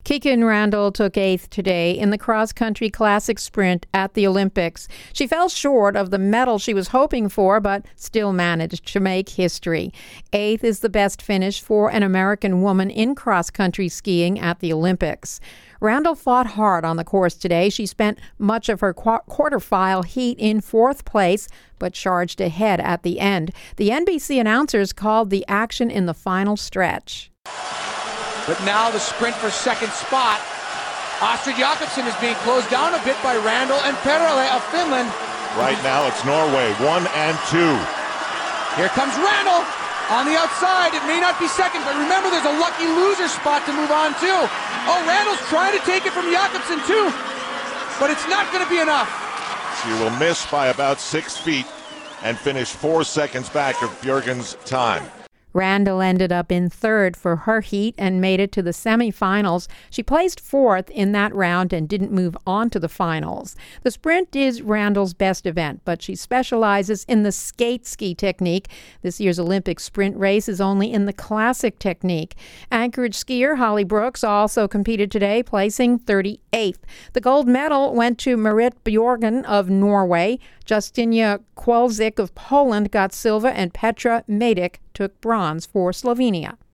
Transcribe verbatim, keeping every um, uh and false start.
Kikkan Randall took eighth today in the cross-country classic sprint at the Olympics. She fell short of the medal she was hoping for, but still managed to make history. Eighth is the best finish for an American woman in cross-country skiing at the Olympics. Randall fought hard on the course today. She spent much of her qu- quarterfinal heat in fourth place, but charged ahead at the end. The N B C announcers called the action in the final stretch. But now the sprint for second spot. Astrid Jakobsen is being closed down a bit by Randall and Perele of Finland. Right now it's Norway, one and two. Here comes Randall on the outside. It may not be second, but remember there's a lucky loser spot to move on to. Oh, Randall's trying to take it from Jakobsen too, but it's not going to be enough. She will miss by about six feet and finish four seconds back of Bjørgen's time. Randall ended up in third for her heat and made it to the semifinals. She placed fourth in that round and didn't move on to the finals. The sprint is Randall's best event, but she specializes in the skate ski technique. This year's Olympic sprint race is only in the classic technique. Anchorage skier Holly Brooks also competed today, placing thirty-eighth. The gold medal went to Marit Bjørgen of Norway. Justyna Kowalczyk of Poland got silver, and Petra Majdic took bronze for Slovenia.